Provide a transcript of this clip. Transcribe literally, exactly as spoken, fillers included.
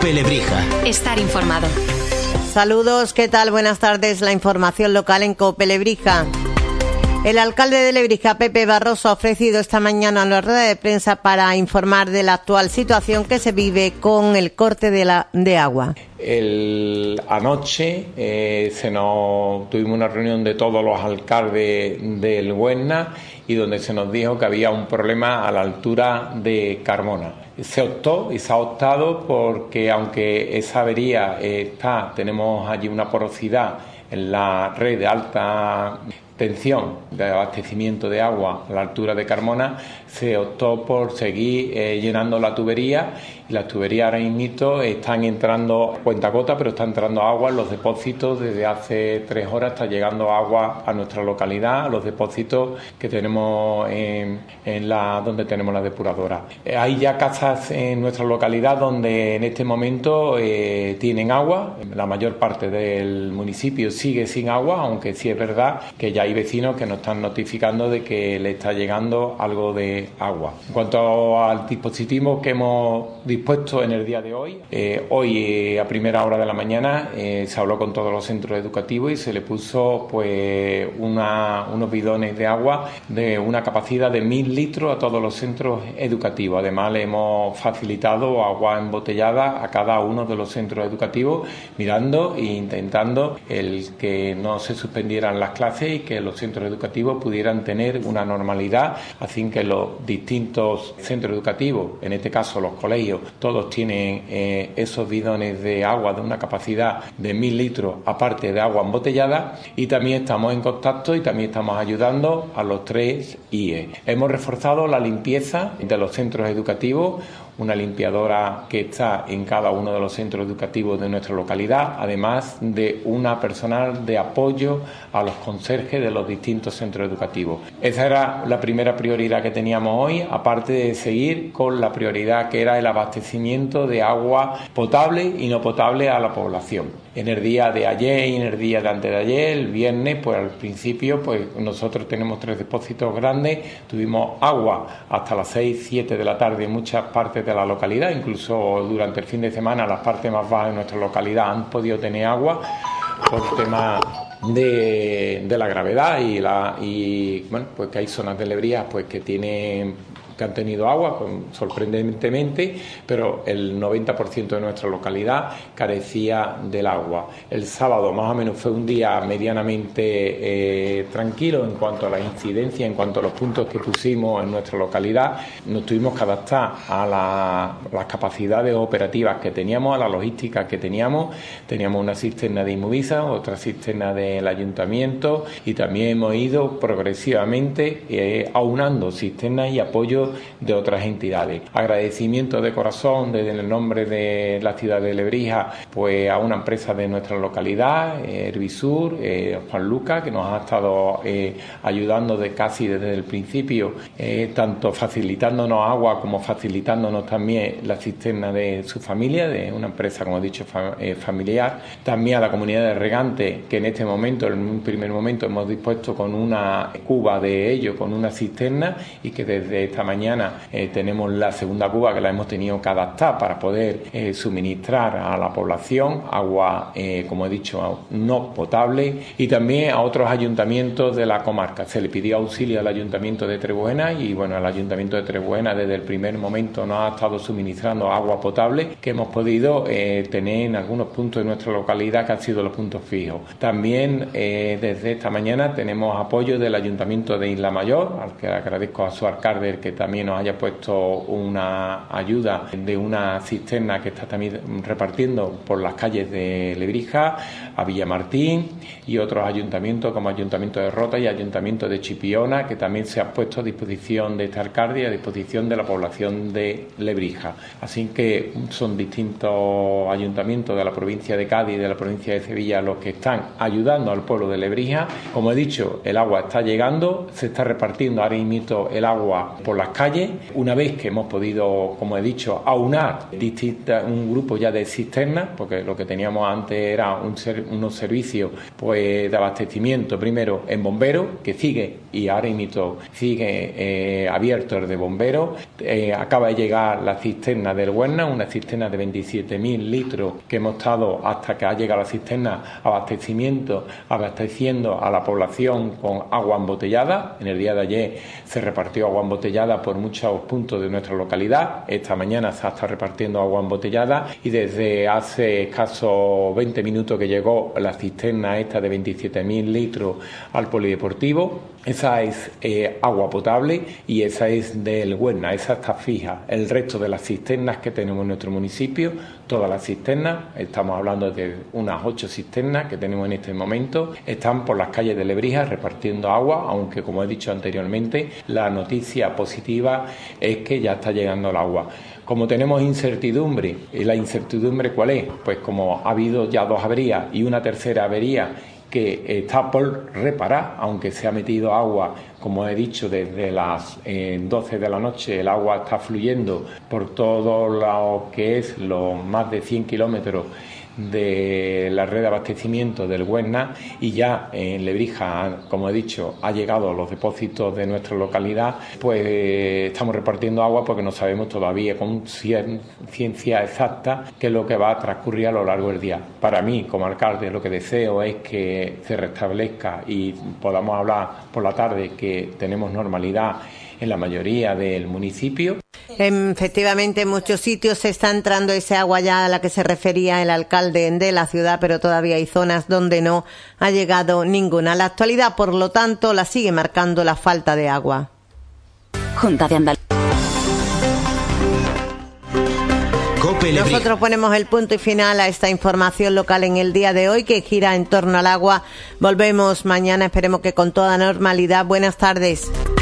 COPE Lebrija. Estar informado. Saludos, ¿qué tal? Buenas tardes. La información local en COPE Lebrija. El alcalde de Lebrija, Pepe Barroso, ha ofrecido esta mañana una rueda de prensa para informar de la actual situación que se vive con el corte de, la, de agua. El, anoche eh, se nos, tuvimos una reunión de todos los alcaldes del Huesna y donde se nos dijo que había un problema a la altura de Carmona. Se optó y se ha optado porque aunque esa avería eh, está, tenemos allí una porosidad en la red de alta tensión de abastecimiento de agua a la altura de Carmona, se optó por seguir eh, llenando la tubería y las tuberías ahora mismo están entrando cuentagotas, pero está entrando agua en los depósitos. Desde hace tres horas está llegando agua a nuestra localidad, a los depósitos que tenemos en, en la donde tenemos la depuradora. Eh, hay ya casas en nuestra localidad donde en este momento eh, tienen agua. La mayor parte del municipio sigue sin agua, aunque sí es verdad que ya hay vecinos que nos están notificando de que le está llegando algo de agua. En cuanto al dispositivo que hemos dispuesto en el día de hoy, eh, hoy eh, a primera hora de la mañana eh, se habló con todos los centros educativos y se le puso pues una, unos bidones de agua de una capacidad de mil litros a todos los centros educativos. Además le hemos facilitado agua embotellada a cada uno de los centros educativos, mirando e intentando el que no se suspendieran las clases y que los centros educativos pudieran tener una normalidad, así que los distintos centros educativos, en este caso los colegios, todos tienen eh, esos bidones de agua de una capacidad de mil litros, aparte de agua embotellada, y también estamos en contacto y también estamos ayudando a los tres I E. Hemos reforzado la limpieza de los centros educativos, una limpiadora que está en cada uno de los centros educativos de nuestra localidad, además de una personal de apoyo a los conserjes de los distintos centros educativos. Esa era la primera prioridad que teníamos hoy, aparte de seguir con la prioridad que era el abastecimiento de agua potable y no potable a la población. En el día de ayer y en el día de antes de ayer, el viernes, pues al principio, pues nosotros tenemos tres depósitos grandes, tuvimos agua hasta las seis, siete de la tarde en muchas partes de la localidad, incluso durante el fin de semana las partes más bajas de nuestra localidad han podido tener agua por tema de, de la gravedad y la y bueno, pues que hay zonas de Lebrija pues que tienen que han tenido agua, sorprendentemente, pero el noventa por ciento de nuestra localidad carecía del agua. El sábado más o menos fue un día medianamente eh, tranquilo en cuanto a la incidencia, en cuanto a los puntos que pusimos en nuestra localidad. Nos tuvimos que adaptar a la, las capacidades operativas que teníamos, a la logística que teníamos. Teníamos una cisterna de Inmovisa, otra cisterna del ayuntamiento y también hemos ido progresivamente eh, aunando cisternas y apoyo de otras entidades. Agradecimiento de corazón desde el nombre de la ciudad de Lebrija pues a una empresa de nuestra localidad, eh, Herbisur, eh, Juan Lucas, que nos ha estado eh, ayudando de casi desde el principio, eh, tanto facilitándonos agua como facilitándonos también la cisterna de su familia, de una empresa, como he dicho, fa eh, familiar. También a la comunidad de regantes, que en este momento, en un primer momento, hemos dispuesto con una cuba de ellos, con una cisterna, y que desde esta mañana eh, tenemos la segunda cuba que la hemos tenido que adaptar para poder eh, suministrar a la población agua, eh, como he dicho, no potable, y también a otros ayuntamientos de la comarca. Se le pidió auxilio al ayuntamiento de Trebuena y bueno, el ayuntamiento de Trebuena desde el primer momento nos ha estado suministrando agua potable que hemos podido eh, tener en algunos puntos de nuestra localidad que han sido los puntos fijos. También eh, desde esta mañana tenemos apoyo del ayuntamiento de Isla Mayor, al que agradezco a su alcalde que también nos haya puesto una ayuda de una cisterna que está también repartiendo por las calles de Lebrija, a Villamartín y otros ayuntamientos como Ayuntamiento de Rota y Ayuntamiento de Chipiona, que también se ha puesto a disposición de esta alcalde y a disposición de la población de Lebrija. Así que son distintos ayuntamientos de la provincia de Cádiz y de la provincia de Sevilla los que están ayudando al pueblo de Lebrija. Como he dicho, el agua está llegando, se está repartiendo ahora mismo el agua por las calles. Una vez que hemos podido, como he dicho, aunar distintas, un grupo ya de cisternas, porque lo que teníamos antes era un ser, unos servicios pues de abastecimiento, primero en bomberos, que sigue y ahora mismo sigue eh, abierto el de bomberos. Eh, acaba de llegar la cisterna del Huerna, una cisterna de veintisiete mil litros que hemos estado hasta que ha llegado la cisterna abastecimiento, abasteciendo a la población con agua embotellada. En el día de ayer se repartió agua embotellada por muchos puntos de nuestra localidad. Esta mañana se está repartiendo agua embotellada y desde hace escasos veinte minutos que llegó la cisterna esta de veintisiete mil litros al polideportivo. Esa es eh, agua potable y esa es del Huerna, esa está fija. El resto de las cisternas que tenemos en nuestro municipio, todas las cisternas, estamos hablando de unas ocho cisternas que tenemos en este momento, están por las calles de Lebrija repartiendo agua, aunque como he dicho anteriormente, la noticia positiva es que ya está llegando el agua. Como tenemos incertidumbre, ¿y la incertidumbre cuál es? Pues como ha habido ya dos averías y una tercera avería que está por reparar, aunque se ha metido agua, como he dicho, desde las eh, doce de la noche el agua está fluyendo por todo lo que es los más de cien kilómetros de la red de abastecimiento del Huerna, y ya en Lebrija, como he dicho, ha llegado a los depósitos de nuestra localidad. Pues eh, estamos repartiendo agua porque no sabemos todavía con ciencia exacta qué es lo que va a transcurrir a lo largo del día. Para mí, como alcalde, lo que deseo es que se restablezca y podamos hablar por la tarde que tenemos normalidad en la mayoría del municipio. Efectivamente, en muchos sitios se está entrando ese agua ya a la que se refería el alcalde de la ciudad, pero todavía hay zonas donde no ha llegado ninguna. La actualidad, por lo tanto, la sigue marcando la falta de agua. Junta de Andalucía. Nosotros ponemos el punto y final a esta información local en el día de hoy, que gira en torno al agua. Volvemos mañana, esperemos que con toda normalidad. Buenas tardes.